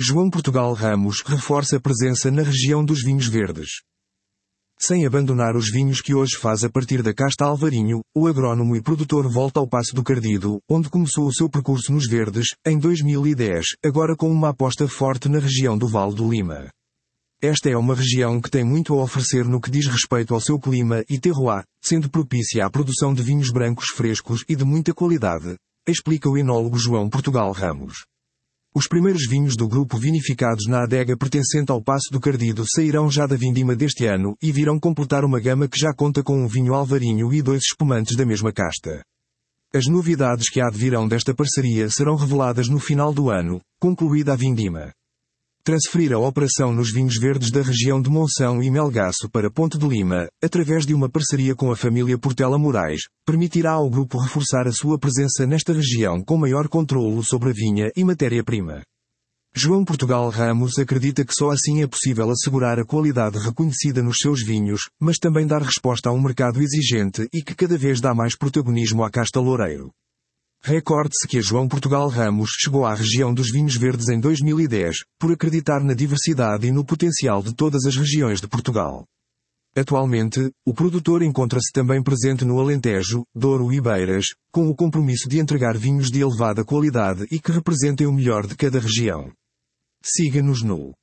João Portugal Ramos reforça a presença na região dos vinhos verdes. Sem abandonar os vinhos que hoje faz a partir da casta Alvarinho, o agrónomo e produtor volta ao Paço do Cardido, onde começou o seu percurso nos verdes, em 2010, agora com uma aposta forte na região do Vale do Lima. Esta é uma região que tem muito a oferecer no que diz respeito ao seu clima e terroir, sendo propícia à produção de vinhos brancos frescos e de muita qualidade, explica o enólogo João Portugal Ramos. Os primeiros vinhos do grupo vinificados na adega pertencente ao Paço do Cardido sairão já da vindima deste ano e virão completar uma gama que já conta com um vinho Alvarinho e 2 espumantes da mesma casta. As novidades que advirão desta parceria serão reveladas no final do ano, concluída a vindima. Transferir a operação nos vinhos verdes da região de Monção e Melgaço para Ponte de Lima, através de uma parceria com a família Portela Moraes, permitirá ao grupo reforçar a sua presença nesta região com maior controlo sobre a vinha e matéria-prima. João Portugal Ramos acredita que só assim é possível assegurar a qualidade reconhecida nos seus vinhos, mas também dar resposta a um mercado exigente e que cada vez dá mais protagonismo à casta Loureiro. Recorde-se que a João Portugal Ramos chegou à região dos vinhos verdes em 2010, por acreditar na diversidade e no potencial de todas as regiões de Portugal. Atualmente, o produtor encontra-se também presente no Alentejo, Douro e Beiras, com o compromisso de entregar vinhos de elevada qualidade e que representem o melhor de cada região. Siga-nos no